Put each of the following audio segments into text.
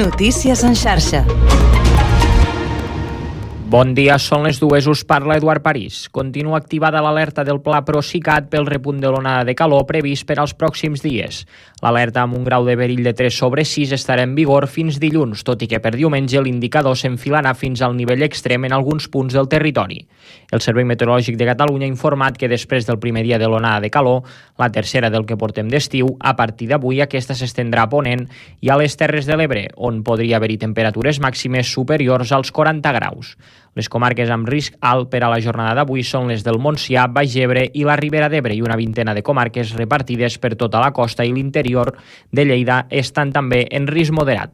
Notícies en xarxa. Bon dia, són les 2, us parla Eduard París. Continua activada l'alerta del Pla Procicat pel repunt de l'onada de calor previst per als pròxims dies. L'alerta amb un grau de perill de 3/6 estarà en vigor fins dilluns, tot i que per diumenge l'indicador s'enfilarà fins al nivell extrem en alguns punts del territori. El Servei Meteorològic de Catalunya ha informat que després del primer dia de l'onada de calor, la tercera del que portem d'estiu, a partir d'avui aquesta s'estendrà a Ponent i a les Terres de l'Ebre, on podria haver-hi temperatures màximes superiors als 40 graus. Les comarques amb risc alt per a la jornada d'avui són les del Montsià, Baix Ebre i la Ribera d'Ebre, i una vintena de comarques repartides per tota la costa i l'interior de Lleida estan també en risc moderat.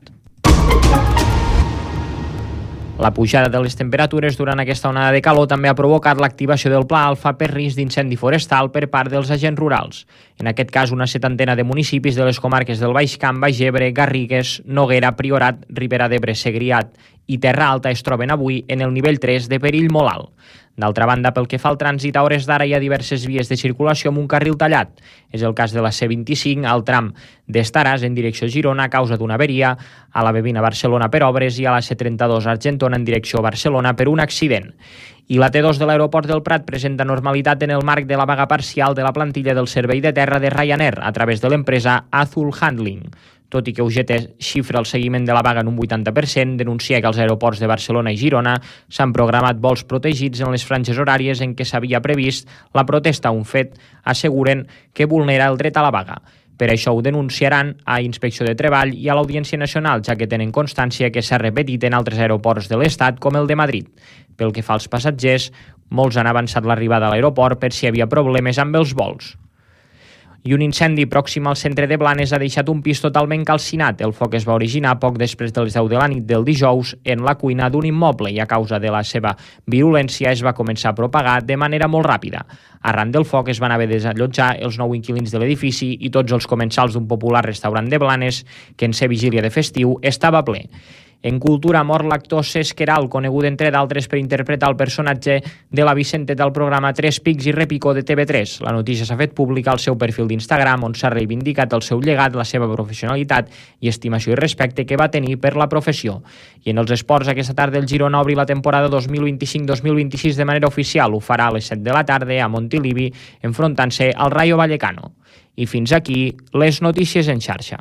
La pujada de les temperatures durant aquesta onada de calor també ha provocat l'activació del Pla Alfa per risc d'incendi forestal per part dels agents rurals. En aquest cas, una setantena de municipis de les comarques del Baix Camp, Baix Ebre, Garrigues, Noguera, Priorat, Ribera d'Ebre, Segrià i Terra Alta es troben avui en el nivell 3 de perill molt alt. D'altra banda, pel que fa al trànsit, a hores d'ara hi ha diverses vies de circulació amb un carril tallat. És el cas de la C25 al tram d'Estaràs en direcció a Girona a causa d'una averia, a la B20 a Barcelona per obres i a la C32 a Argentona en direcció a Barcelona per un accident. I la T2 de l'aeroport del Prat presenta normalitat en el marc de la vaga parcial de la plantilla del servei de terra de Ryanair a través de l'empresa Azul Handling. Tot i que UGT xifra el seguiment de la vaga en un 80%, denuncia que als aeroports de Barcelona i Girona s'han programat vols protegits en les franges horàries en què s'havia previst la protesta, un fet, asseguren, que vulnera el dret a la vaga. Per això ho denunciaran a Inspecció de Treball i a l'Audiència Nacional, ja que tenen constància que s'ha repetit en altres aeroports de l'Estat, com el de Madrid. Pel que fa als passatgers, molts han avançat l'arribada a l'aeroport per si hi havia problemes amb els vols. I un incendi pròxim al centre de Blanes ha deixat un pis totalment calcinat. El foc es va originar poc després de les 10 de la nit del dijous en la cuina d'un immoble i a causa de la seva virulència es va començar a propagar de manera molt ràpida. Arran del foc es van haver de desallotjar els 9 inquilins de l'edifici i tots els comensals d'un popular restaurant de Blanes que en ser vigília de festiu estava ple. En cultura mor l'actor Cesc Queralt, conegut entre d'altres per interpretar el personatge de la Vicente del programa Tres Pics i Repicó de TV3. La notícia s'ha fet pública al seu perfil d'Instagram, on s'ha reivindicat el seu llegat, la seva professionalitat i estimació i respecte que va tenir per la professió. I en els esports, aquesta tarda el Girona obri la temporada 2025-2026 de manera oficial. Ho farà a les 7 de la tarda a Montilivi, enfrontant-se al Rayo Vallecano. I fins aquí les notícies en xarxa.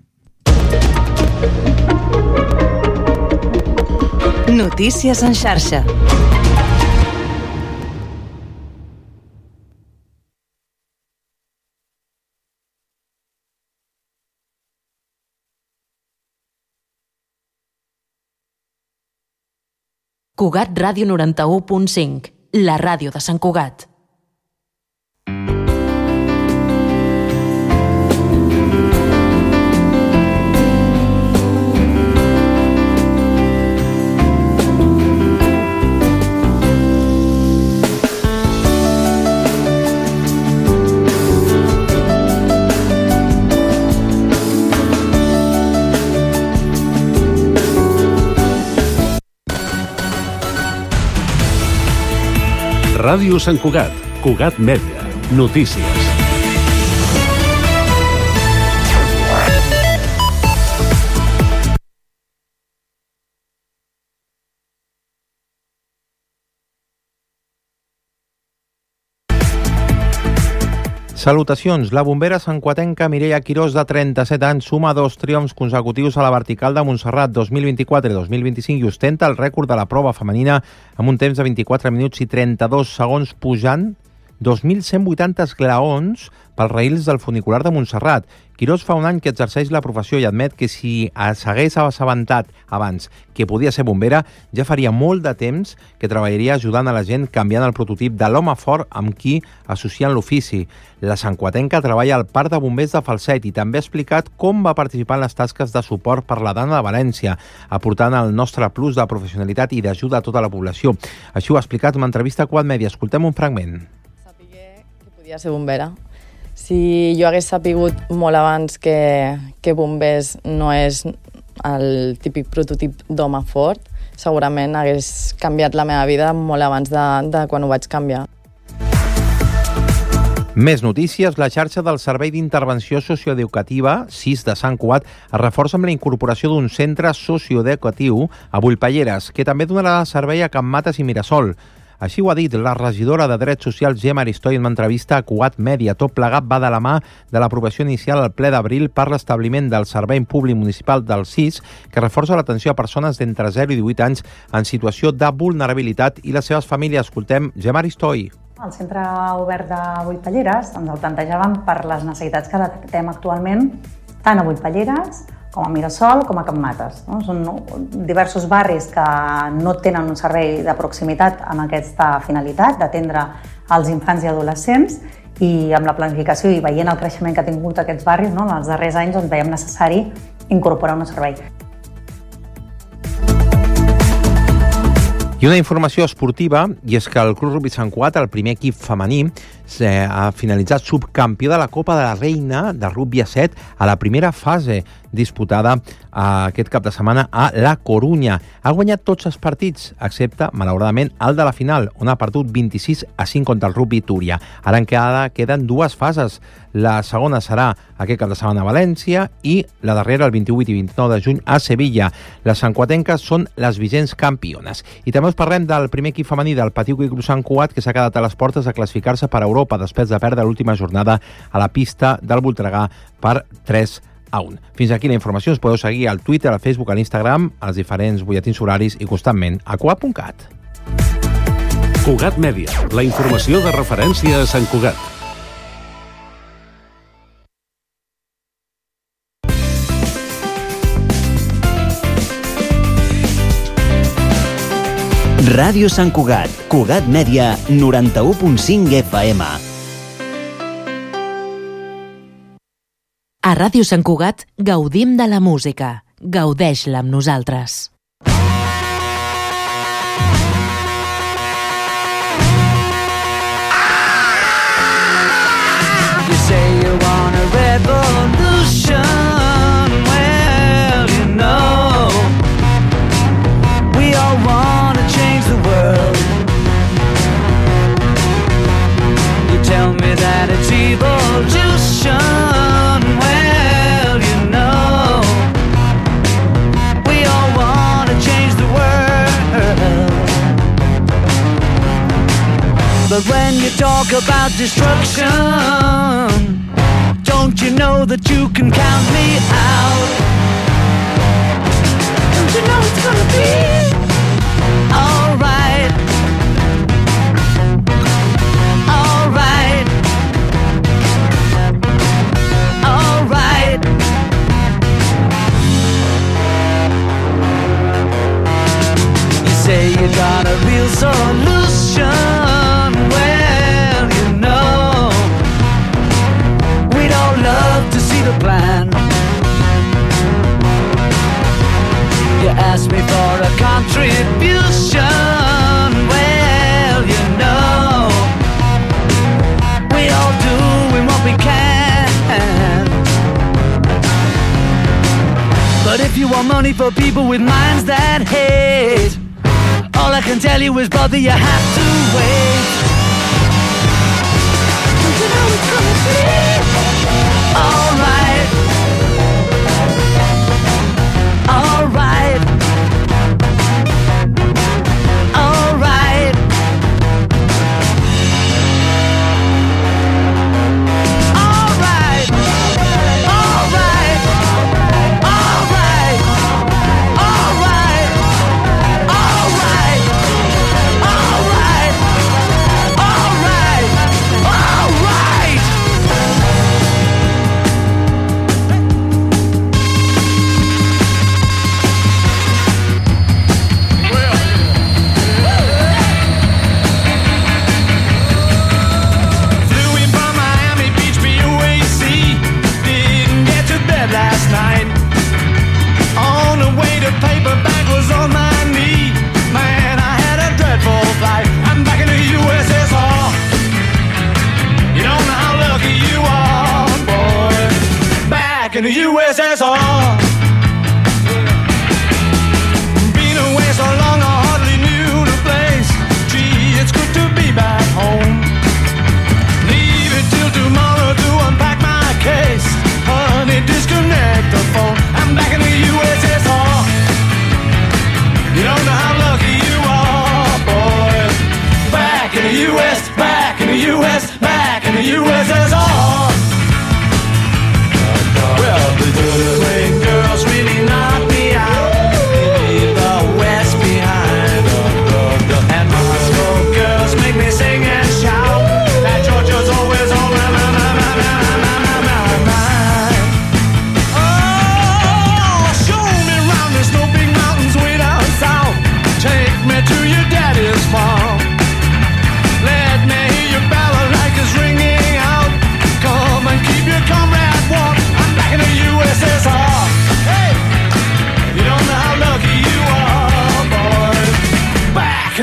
Notícies en xarxa. Cugat Ràdio 91.5, la ràdio de Sant Cugat. Ràdio Sant Cugat, Cugat Mèdia, notícies. Salutacions. La bombera santcuatenca Mireia Quirós, de 37 anys, suma 2 triomfs consecutius a la vertical de Montserrat 2024 i 2025 i ostenta el rècord de la prova femenina amb un temps de 24 minuts i 32 segons, pujant 2.180 esglaons pels raïls del funicular de Montserrat. Quirós fa un any que exerceix la professió i admet que si s'hagués assabentat abans que podia ser bombera, ja faria molt de temps que treballaria ajudant a la gent canviant el prototip de l'home fort amb qui associen l'ofici. La santcuatenca treballa al Parc de Bombers de Falset i també ha explicat com va participar en les tasques de suport per la Dana de València, aportant el nostre plus de professionalitat i d'ajuda a tota la població. Així ho ha explicat en una entrevista a Cugat Mèdia. Escoltem un fragment. Sapigué que podia ser bombera. Si jo hagués sapigut molt abans que bombers no és el típic prototip d'home fort, segurament hagués canviat la meva vida molt abans de quan ho vaig canviar. Més notícies. La xarxa del Servei d'Intervenció Socioeducativa, SIS de Sant Cugat, es reforça amb la incorporació d'un centre socioeducatiu a Bullpalleres, que també donarà servei a Can Mates i Mirasol. Així ho ha dit la regidora de Drets Socials, Gemma Aristoi, en una entrevista a Cugat Mèdia. Tot plegat va de la mà de l'aprovació inicial al ple d'abril per l'establiment del Servei Públic Municipal del SIS, que reforça l'atenció a persones d'entre 0 i 18 anys en situació de vulnerabilitat i les seves famílies. Escoltem Gemma Aristoi. El centre obert de Bullpalleres el plantejàvem per les necessitats que detectem actualment tant a Bullpalleres com a Mirasol, com a Can Mates. Són diversos barris que no tenen un servei de proximitat amb aquesta finalitat d'atendre els infants i adolescents, i amb la planificació i veient el creixement que ha tingut aquests barris, els darrers anys, veiem necessari incorporar un servei. I una informació esportiva, i és que el Club Rugby Sant Cugat, el primer equip femení, ha finalitzat subcampió de la Copa de la Reina de Rugby a 7 a la primera fase disputada aquest cap de setmana a La Corunya. Ha guanyat tots els partits, excepte, malauradament, el de la final, on ha perdut 26-5 contra el Rugby Túria. Ara encara queden dues fases. La segona serà aquest cap de setmana a València i la darrera el 28 i 29 de juny a Sevilla. Les santcuatenques són les vigents campiones. I també us parlem del primer equip femení del Patiu Club Sant Cugat, que s'ha quedat a les portes de classificar-se per Europa després de perdre l'última jornada a la pista del Voltregà per 3-1. Fins aquí la informació. Us podeu seguir al Twitter, al Facebook, a l'Instagram, als diferents butlletins horaris i constantment a Cugat.cat. Cugat Mèdia, la informació de referència a Sant Cugat. Ràdio Sant Cugat, Cugat Mèdia, 91.5 FM. A Ràdio Sant Cugat gaudim de la música. Gaudeix-la amb nosaltres. You say you want a revolution. Well, you know, we all want to change the world. You tell me that it's evolution. Well, you know, we all want to change the world. But when you talk about destruction, don't you know that you can count me out? Don't you know it's gonna be alright? Alright. Alright. You say you got a real solution. Well, you know, we'd all love to see the plan. You asked me for a contribution. Well, you know, we all doing what we can. But if you want money for people with minds that hate, all I can tell you is, brother, you have to wait. Don't you know it's gonna be alright? Alright. Alright. Alright. Alright. Alright. Alright. Alright. Alright. Alright. Alright. Flew in from Miami Beach, BUAC. Didn't get to bed last night. On the way to paperback was on my knee. Man, I had a dreadful flight. I'm back in the USSR. You don't know how lucky you are, boy. Back in the USSR. Been away so long I hardly knew the place. Gee, it's good to be back home. Leave it till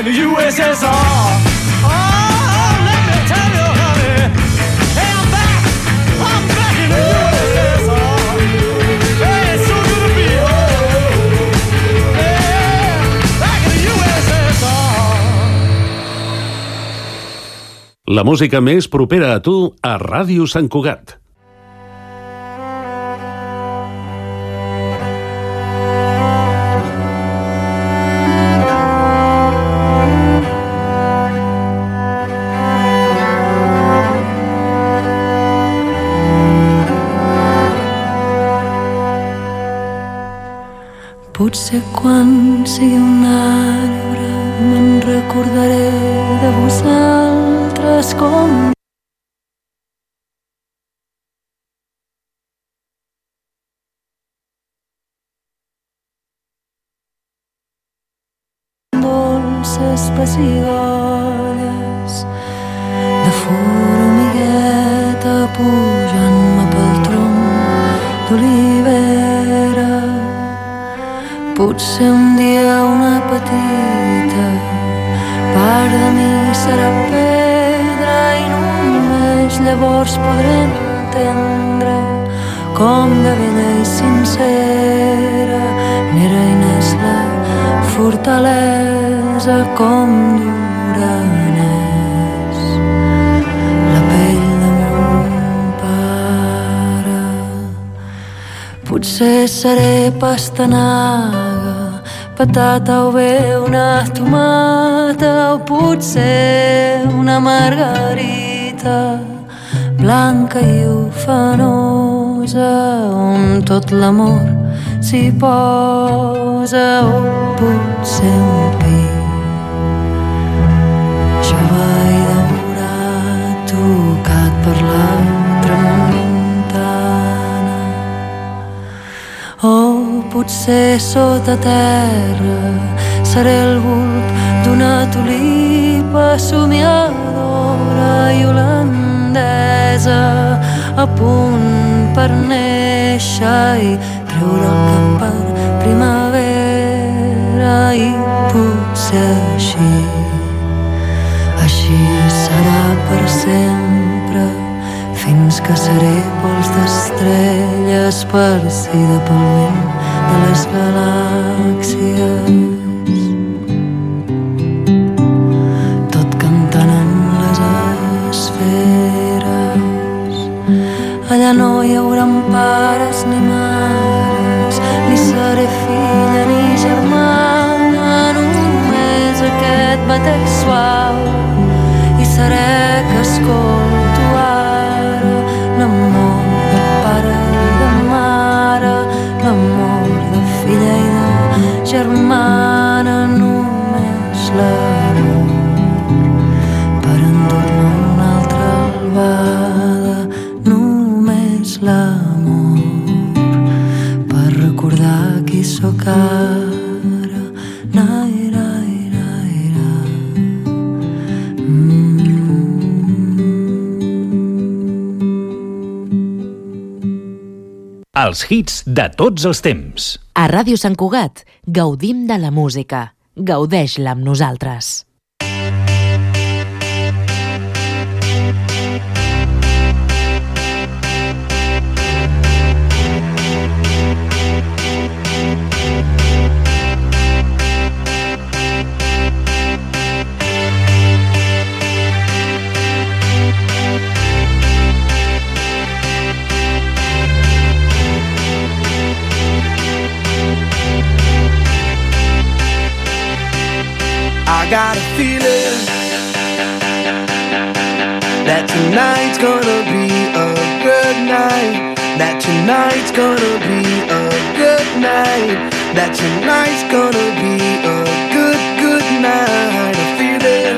in the USSR. Oh, let me tell you, honey. Hey, I'm back in the USSR. Hey, it's so good to be home. Yeah, back in the USSR. La música més propera a tu a Ràdio Sant Cugat. Potser quan sigui un arbre me'n recordaré de vosaltres com dolces pessigolles de formigueta pujant-me pel tronc d'olivera. Potser un dia una petita part de mi serà pedra i només llavors podré entendre com de bella i sincera n'era i n'és la fortalesa, com dura n'és la pell de mon pare. Potser seré pastanaga, patata o bé una tomata, o potser una margarita blanca i ufanosa on tot l'amor s'hi posa, o potser un pi jove i daurat tocat per la tramuntana. O potser sota terra seré el bulb d'una tulipa somiadora i holandesa a punt per néixer i treure el cap per primavera. I potser així serà per sempre, fins que seré pols d'estrelles persida pel vent de les galàxies, tot cantant en les esferes. Allà no hi haurà pares ni mares, ni seré filla ni germana, només aquest batec suau, i seré que escolto ara l'amor de pare i de mare, l'amor de filla i de germana, només l'amor per endur-me una altra albada, només l'amor per recordar qui sóc ara. Naira, naira. Els hits de tots els temps. A Ràdio Sant Cugat gaudim de la música. Gaudeix-la amb nosaltres. I got a feeling that tonight's gonna be a good night, that tonight's gonna be a good night, that tonight's gonna be a good, good night. A feeling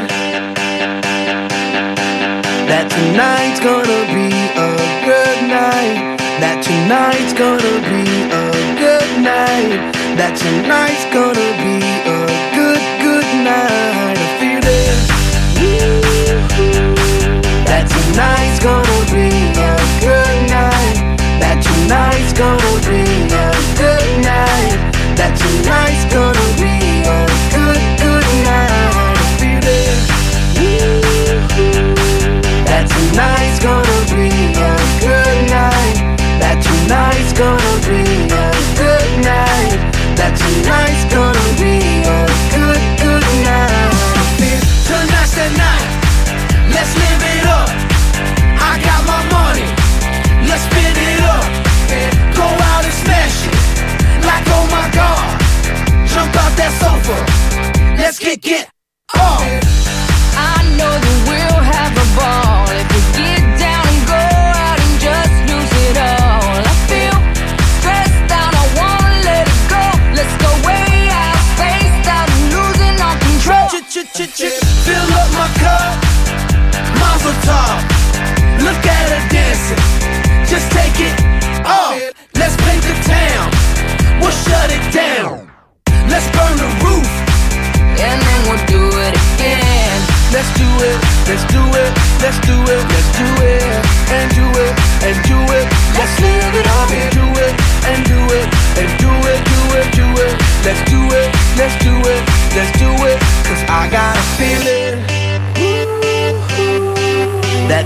that tonight's gonna be a good night, that tonight's gonna be a good night, that tonight's gonna be a good, good night. A feeling that tonight's gonna be a good night, that tonight's gonna be a good night, that tonight's gonna be a good, good night.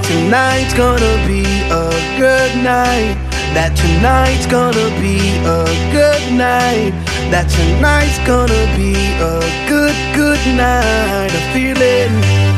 tonight's gonna be a good night. That tonight's gonna be a good night. That tonight's gonna be a good, good night. I'm feeling.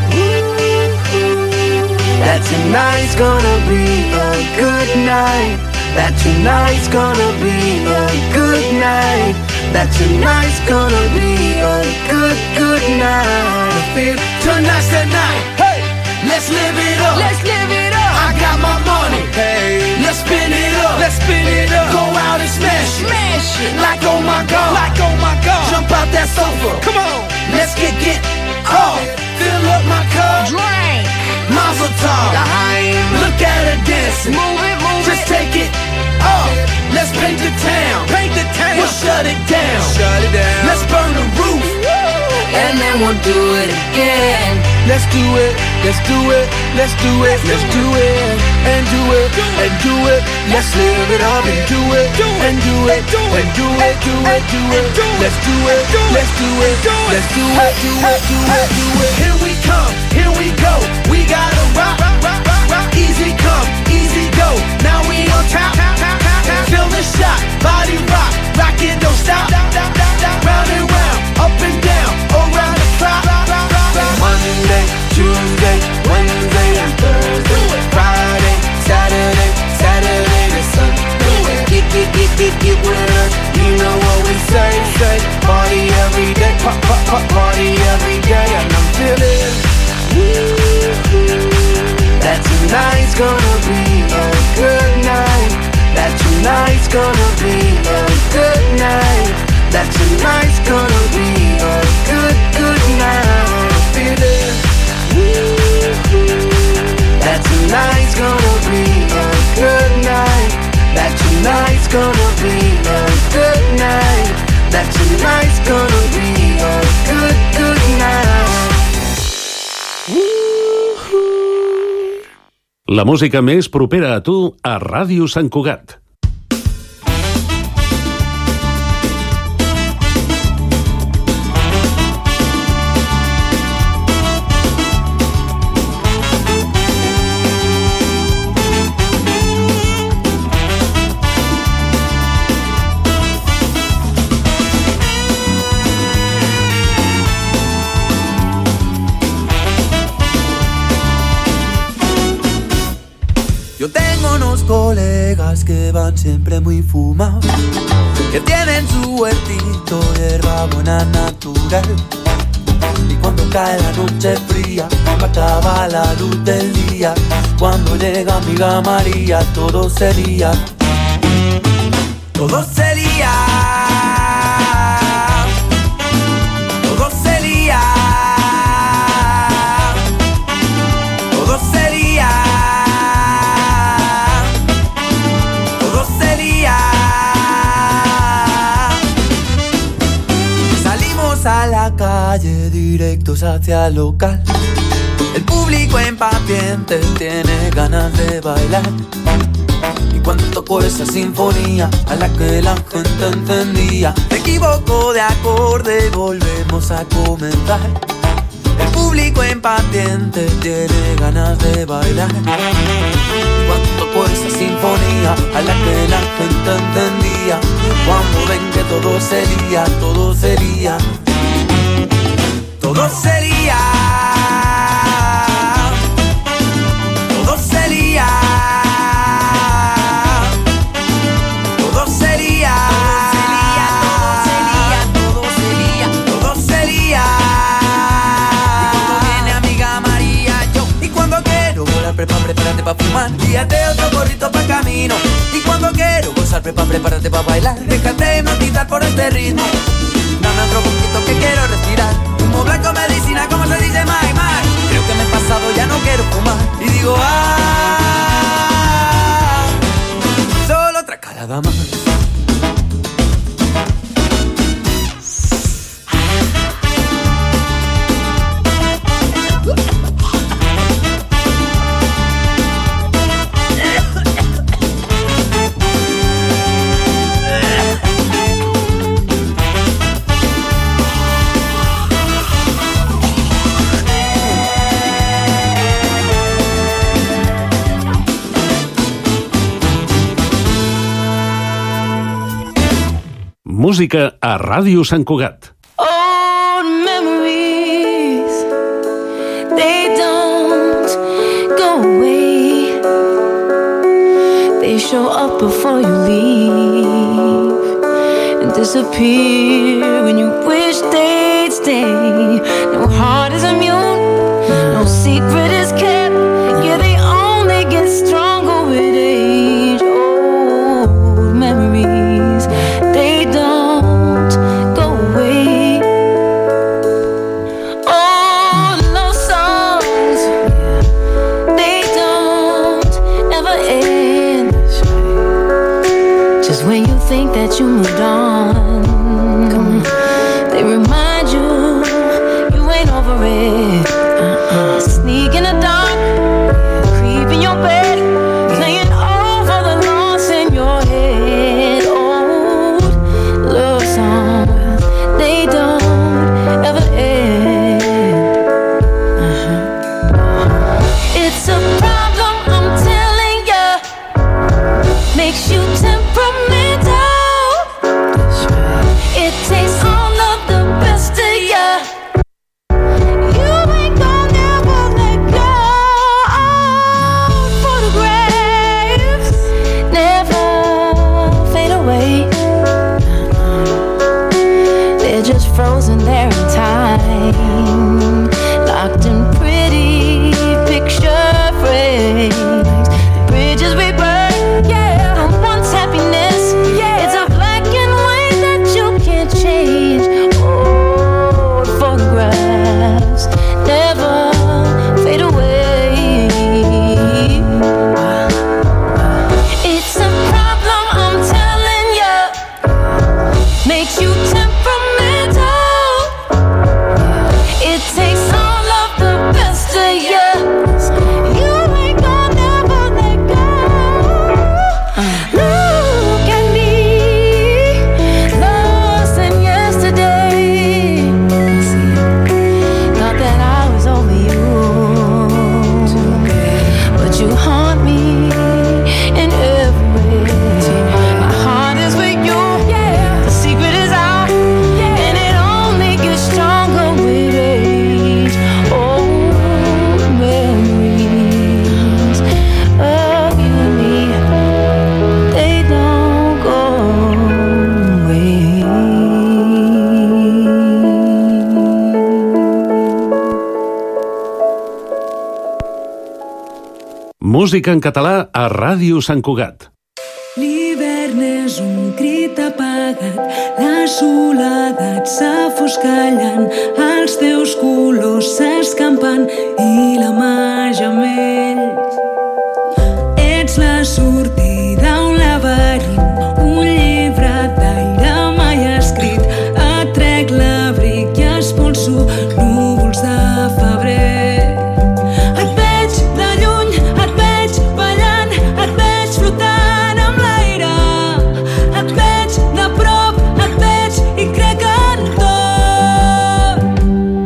That tonight's gonna be a good night. That tonight's gonna be a good night. That tonight's gonna be a good, good night. I feel tonight's the night. Hey, let's live it up. Let's live it up. I got my money. Hey, let's spin it up. Let's spin it up. Go out and smash it. Smash it. Like oh my god. Like oh my god. Jump out that sofa. Come on. Let's get off. Fill up my cup. Drink. Mazel tov. Look at her dancing. Move it, move it. Just take it off. Let's paint the town. Paint the town. We'll shut it down. Shut it down. Let's burn the roof. And then we'll do it again. Let's do it. Let's do it. Let's do it. Let's do it. And do it. And do it. Let's live it up and do it. And do it. And do it. Do it. Do it. Let's do it. Let's do it. Let's do it. Do it. Do it. Do it. Here we come. Here we go. We gotta rock. Easy come. Easy go. Now we on top. Feel the shot. Body rock. Rock it. Don't stop. Round and round. Up and down. Around the clock. Monday, Tuesday, Wednesday, and Thursday, Friday, Saturday, Saturday to Sunday. Get with us. You know what we say. Party every day. Party every day. And I'm feeling that tonight's gonna be a good night. That tonight's gonna be a good night. That tonight's gonna be a good, good night. I'm feeling that tonight's gonna be a good night. That tonight's gonna be a good night. That tonight's gonna be a good, good night. La música més propera a tu a Ràdio Sant Cugat. Yo tengo unos colegas que van siempre muy fumados, que tienen su huertito de hierba buena natural. Y cuando cae la noche fría, cuando acaba la luz del día, cuando llega amiga María, todo sería, todo sería, todo sería, todo sería. A la calle directos hacia el local. El público impaciente tiene ganas de bailar. Y cuando tocó esa sinfonía a la que la gente entendía, me equivoco de acorde y volvemos a comenzar. El público impaciente tiene ganas de bailar. Y cuando tocó esa sinfonía a la que la gente entendía, cuando ven que todo sería, todo sería, todo sería, todo sería, todo sería, todo sería, todo sería. Y cuando viene amiga María, yo, y cuando quiero volar, prepárate pa' fumar, guíate otro gorrito pa' camino. Y cuando quiero gozar, prepárate pa' bailar, déjate hipnotizar por este ritmo. Dame otro poquito que quiero respirar. Humo blanco, medicina, como se dice, my. Creo que me he pasado, ya no quiero fumar. Y digo, solo otra calada más. música a Ràdio Sant Cugat. Old memories, they don't go away. They show up before you leave and disappear when you wish they'd stay. No heart is immune, no secret is kept. Yeah, they only get stronger with age. Old memories, they don't go away. Old love songs, they don't ever end. Just when you think that you moved on, they remind you you ain't over it. Sneak in the dark, creep in your bed, playing over the loss in your head. Old love songs, they don't ever end. It's a problem, I'm telling ya, makes you temperamental. It takes all of the best of ya. You ain't gonna never let go. Photographs never fade away. They're just frozen there in time, locked in pretty picture frames. The bridges we burn, yeah, the once happiness, yeah, it's a black and white that you can't change. Old photographs never fade away. It's a problem, I'm telling ya, makes you temperamental. It takes all of the best of ya. You ain't gonna never let go. Look at me, lost in yesterday. Thought that I was over you, but you haunt me in every way. My heart is with you, yeah. The secret is out, yeah, and it only gets stronger with age. Old memories of you and me, they don't go away. Música en català a Ràdio Sant Cugat. L'hivern és un crit apagat, la soledat s'afoscallant, els teus colors s'escampant i la màgia amb ells. Ets la sortida a un laberint, un llibre d'aire mai escrit. Et trec l'abric i expulso núvols de febrer. Et veig de lluny, et veig ballant, et veig flotant amb l'aire. Et veig de prop, et veig i crec en tot.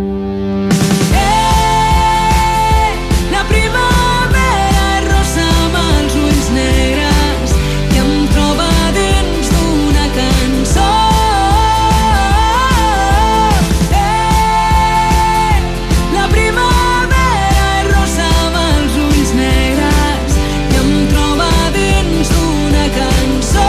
La primavera és rosa amb els ulls negres i em troba dins d'una cançó. La primavera és rosa amb els ulls negres i em troba dins d'una cançó.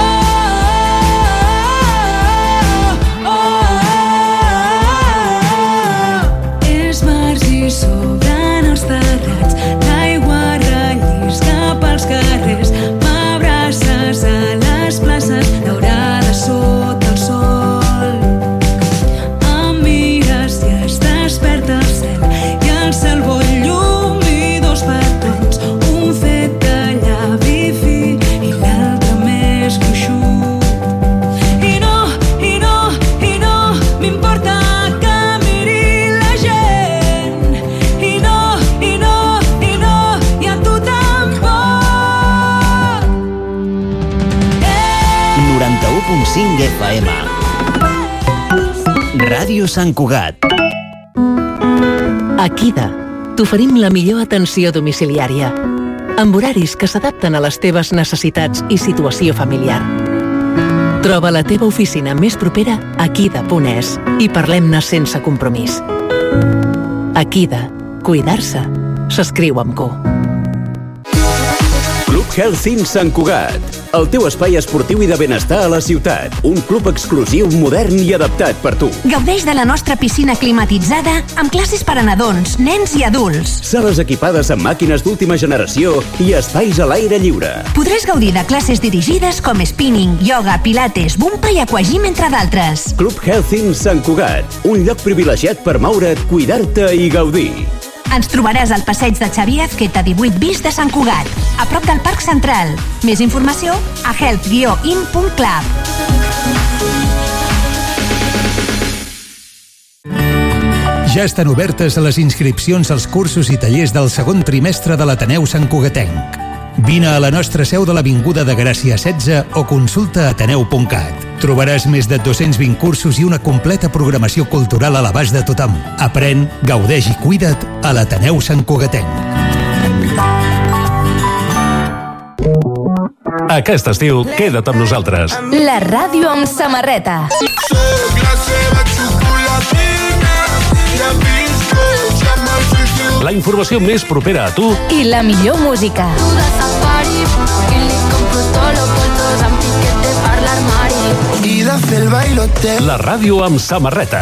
És març i s'obren els terrats, l'aigua rellisca pels carrers, m'abraces a les places daurades sota el sol. Em mires i es desperta el cel i el cel vol llum i dos petons, un fet de llavi fi i l'altre més gruixut. I no m'importa que miri la gent. I no, i a tu tampoc. 91.5 FM. Ràdio Sant Cugat. A Kida t'oferim la millor atenció domiciliària, amb horaris que s'adapten a les teves necessitats i situació familiar. Troba la teva oficina més propera a Akida.es i parlem-ne sense compromís. Akida. Cuidar-se s'escriu amb Q. Club Health in Sant Cugat. El teu espai esportiu i de benestar a la ciutat. Un club exclusiu, modern i adaptat per tu. Gaudeix de la nostra piscina climatitzada amb classes per a nadons, nens i adults. Sales equipades amb màquines d'última generació i espais a l'aire lliure. Podràs gaudir de classes dirigides com spinning, yoga, pilates, bumpa i aquagym, entre d'altres. Club Health in Sant Cugat. Un lloc privilegiat per moure't, cuidar-te i gaudir. Ens trobaràs al passeig de Xavier Azqueta 18 bis de Sant Cugat, a prop del Parc Central. Més informació a health-in.club. Ja estan obertes les inscripcions als cursos i tallers del segon trimestre de l'Ateneu Sant Cugatenc. Vine a la nostra seu de l'Avinguda de Gràcia 16 o consulta ateneu.cat. Trobaràs més de 220 cursos i una completa programació cultural a l'abast de tothom. Aprèn, gaudeix i cuida't a l'Ateneu Sant Cugatenc. Aquest estiu, queda't amb nosaltres. La ràdio amb samarreta. La informació més propera a tu i la millor música. La ràdio amb samarreta.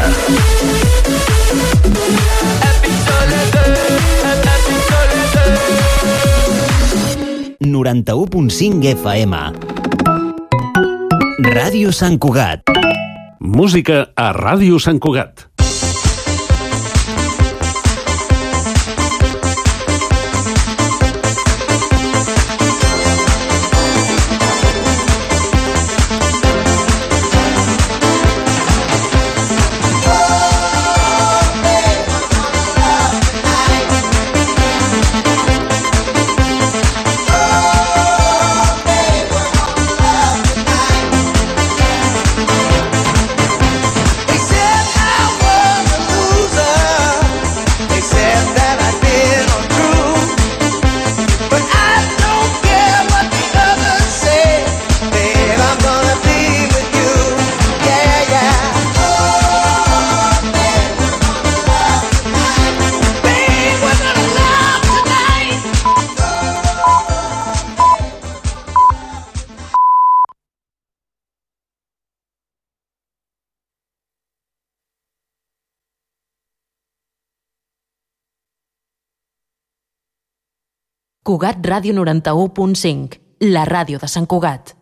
FM. Ràdio Sant Cugat. Música a Ràdio Sant Cugat. Cugat Ràdio 91.5, la ràdio de Sant Cugat.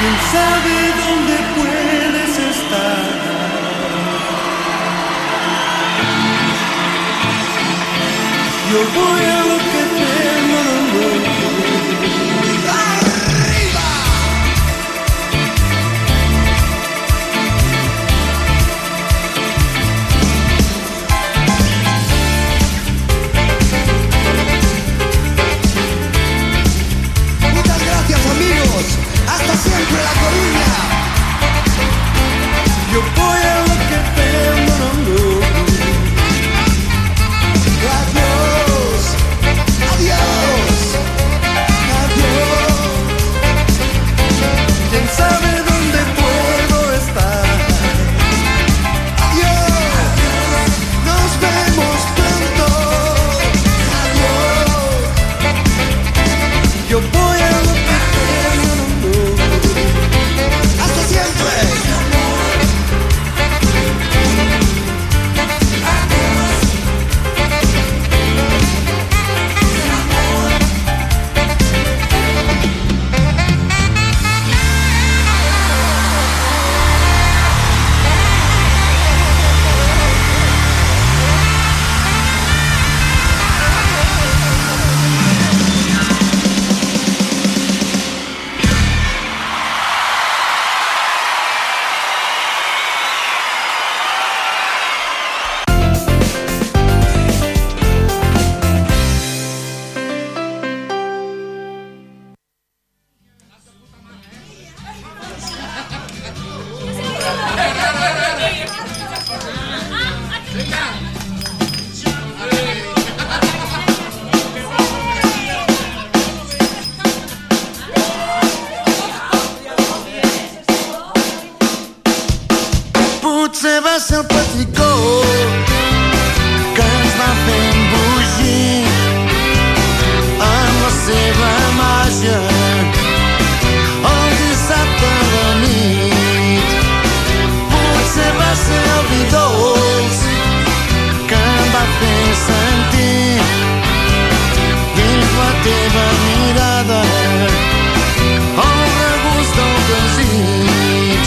¿Quién sabe dónde puedes estar? Yo voy a lo que tengo, ¡arriba! Muchas gracias, amigos. Hasta siempre, La Coruña. Yo voy a lo que tengo, Adiós, adiós, adiós. ¿Quién sabe dónde puedo estar? Adiós, nos vemos pronto. Adiós, yo voy a lo que tengo. Hasta siempre. Potser va ser el petricó que ens va fer embogir amb la seva màgia el dissabte de nit. Potser va ser el vi dolç que em va fer sentir dins la teva mirada el regust del desig.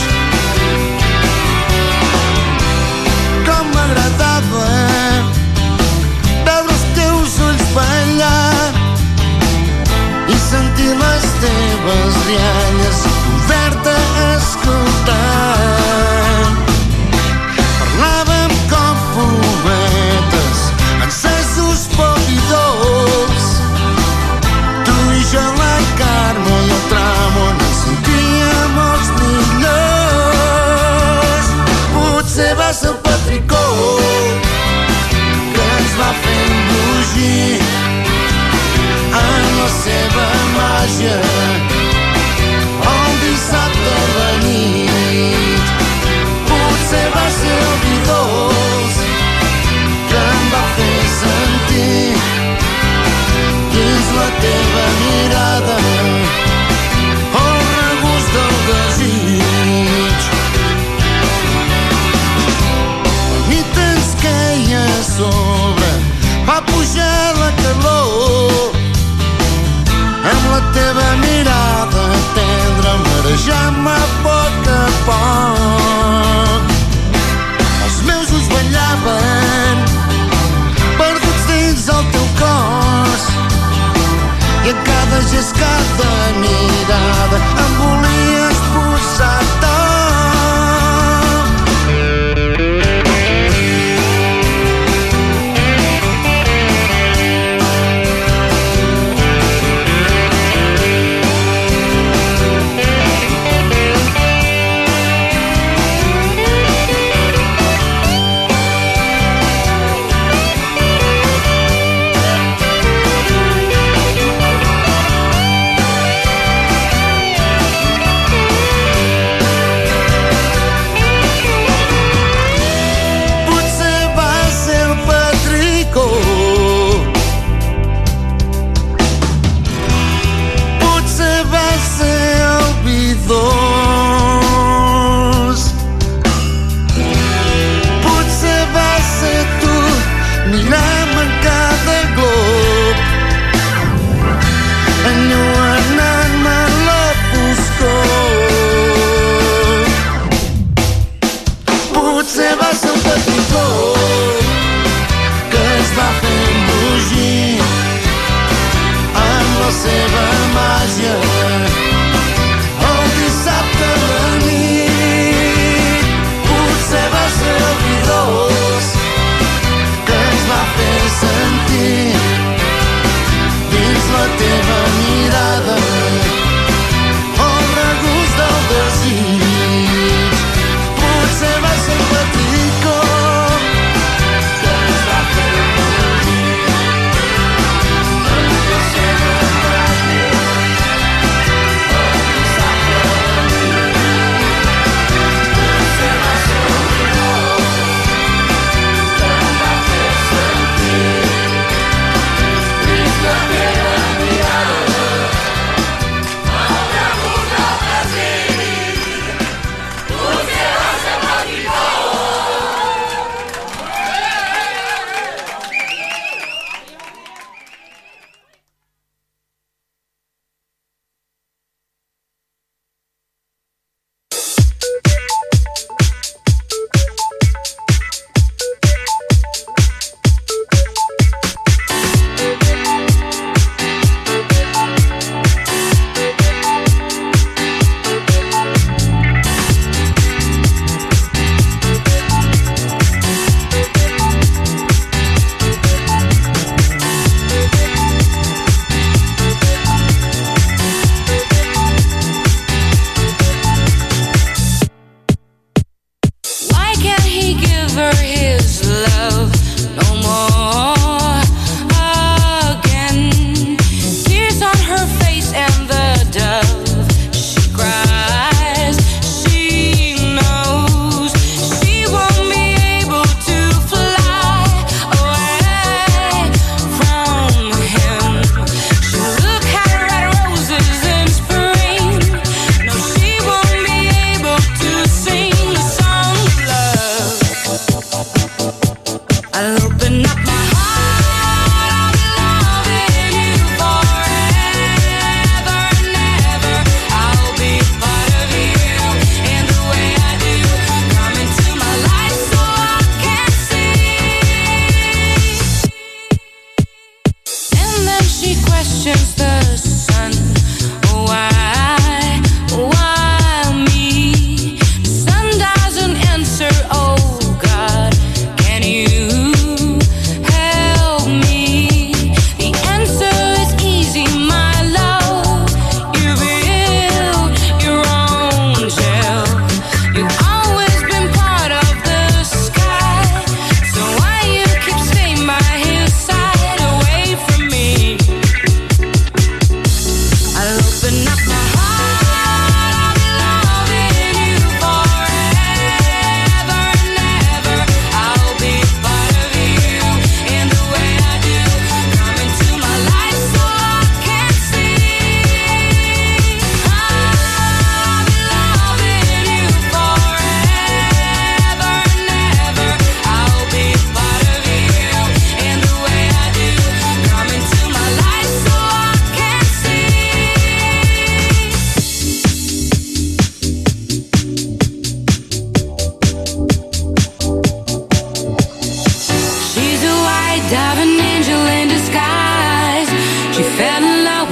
M'agradava veure els teus ulls ballar i sentir les teves rialles poder-te escoltar. Parlàvem com poetes encesos poc i dolç, tu i jo la Carme i el Tramon ens sentíem els millors. Potser va ser el petricó que ens va fer embogir en la seva màgia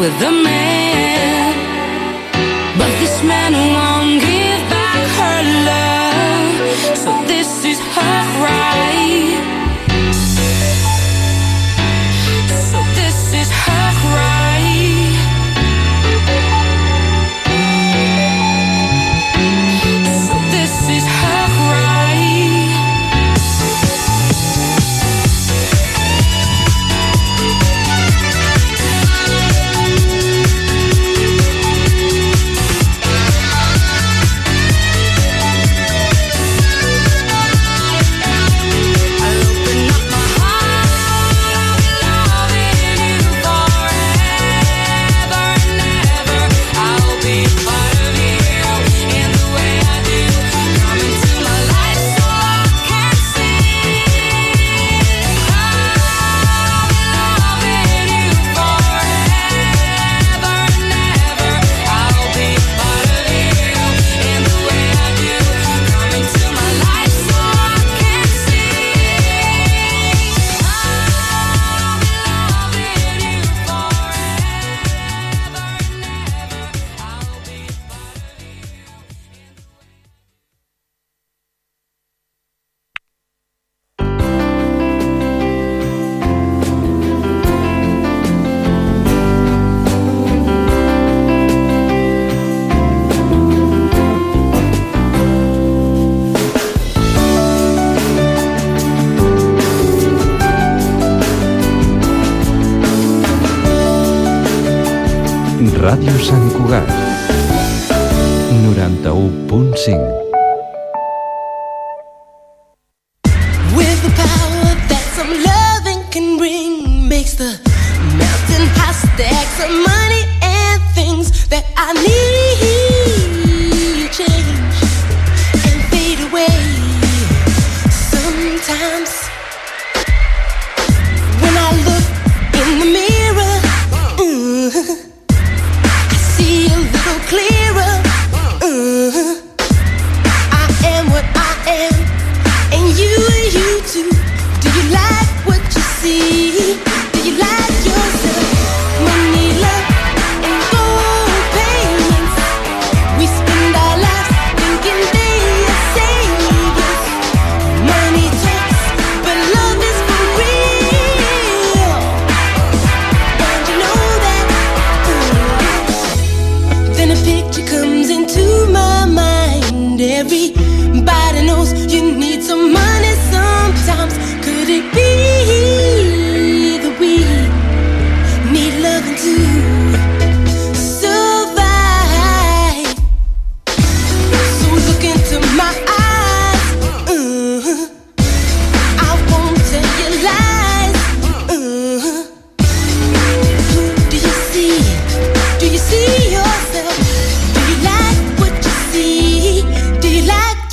with a man, but this man won't give back her love, so this is her right. So this is her right. So this is her right. Ràdio Sant Cugat 91.5. With the power that some loving can bring, makes the mountain high stacks of money and things that I need change and fade away. Sometimes when I look in the mirror, I see a little clearer. I am what I am, and you too. Do you like what you see? Do you like yourself? Money, love, and gold payments. We spend our lives thinking they are saviors. Money talks, but love is for real. And you know that. Then a picture comes into my mind. Everybody knows you need some money sometimes. Could it be that we need loving to survive? So look into my eyes. I won't tell you lies. Do you see? Do you see yourself? Do you like what you see? Do you like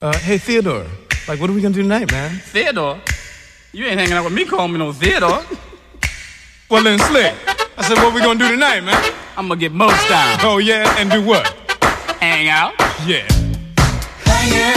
Hey, Theodore, like, what are we gonna do tonight, man? Theodore? You ain't hanging out with me calling me no Theodore. Well, then, Slick, I said, what we gonna do tonight, man? I'm gonna get most down. Oh, yeah? And do what? Hang out. Yeah. Hang it.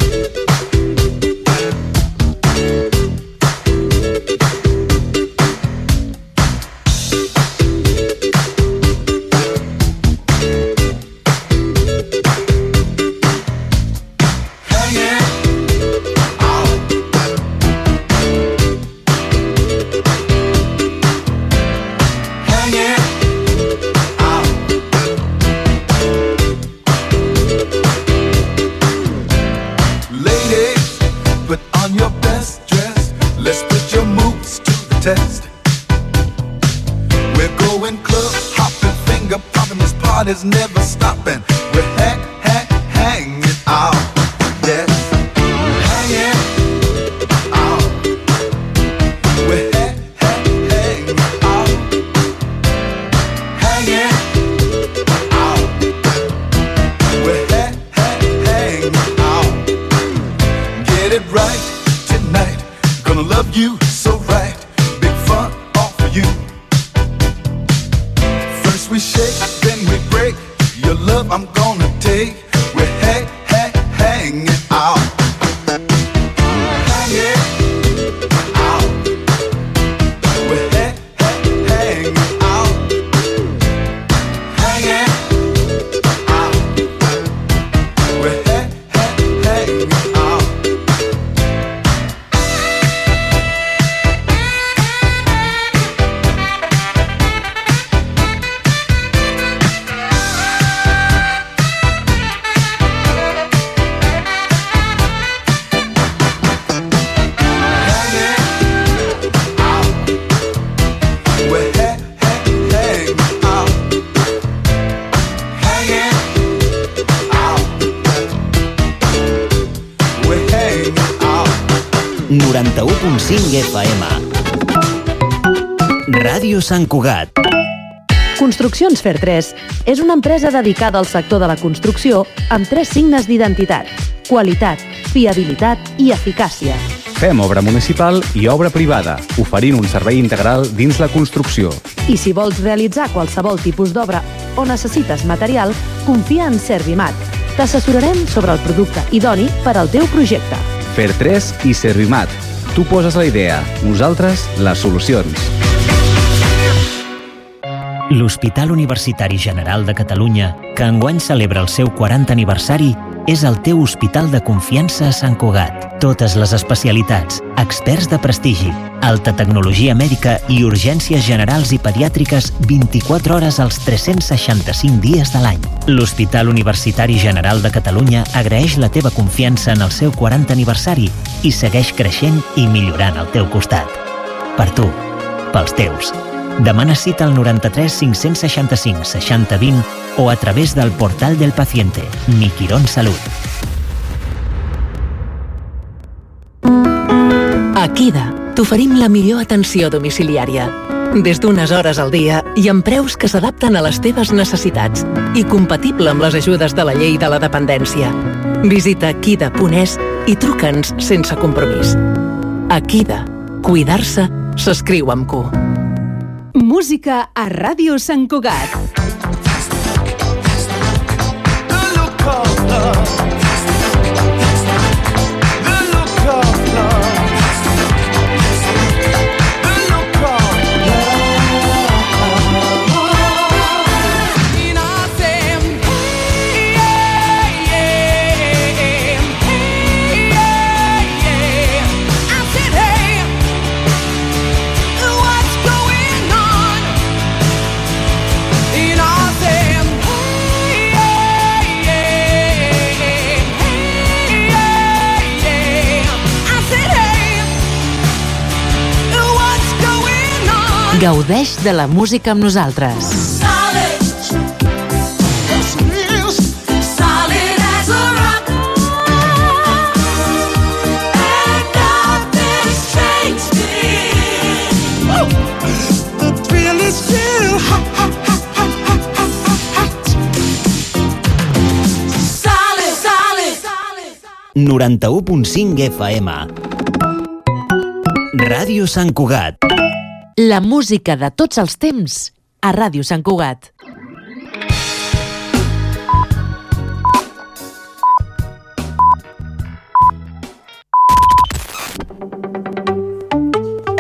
Is never stopping. We're hanging out. Yes, hanging out. We're hanging out. Hanging out. We're hanging out. Get it right tonight. Gonna love you so right. Big fun all for you. First we shake, then we break. Your love I'm gonna take. We're hanging out. Hanging out. We're hanging out. Hanging out. We're hanging out. FM. Ràdio Sant Cugat. Construccions Fer3 és una empresa dedicada al sector de la construcció amb 3 signes d'identitat: qualitat, fiabilitat i eficàcia. Fem obra municipal i obra privada, oferint un servei integral dins la construcció. I si vols realitzar qualsevol tipus d'obra o necessites material, confia en Servimat. T'assessorarem sobre el producte idoni per al teu projecte. Fer3 i Servimat. Tu poses la idea, nosaltres les solucions. L'Hospital Universitari General de Catalunya, que enguany celebra el seu 40 aniversari, és el teu hospital de confiança a Sant Cugat. Totes les especialitats, experts de prestigi, alta tecnologia mèdica i urgències generals i pediàtriques 24 hores als 365 dies de l'any. L'Hospital Universitari General de Catalunya agraeix la teva confiança en el seu 40 aniversari i segueix creixent i millorant al teu costat. Per tu, pels teus. Demana cita al 93 565 60 20 o a través del portal del paciente Mi Quirón Salut. A Kida t'oferim la millor atenció domiciliària. Des d'unes hores al dia i amb preus que s'adapten a les teves necessitats i compatible amb les ajudes de la llei de la dependència. Visita kida.es i truca'ns sense compromís. A Kida, cuidar-se s'escriu amb Q. Música a Ràdio Sant Cugat. Gaudeix de la música amb nosaltres. 91.5 FM. Ràdio Sant Cugat. La música de tots els temps a Ràdio Sant Cugat.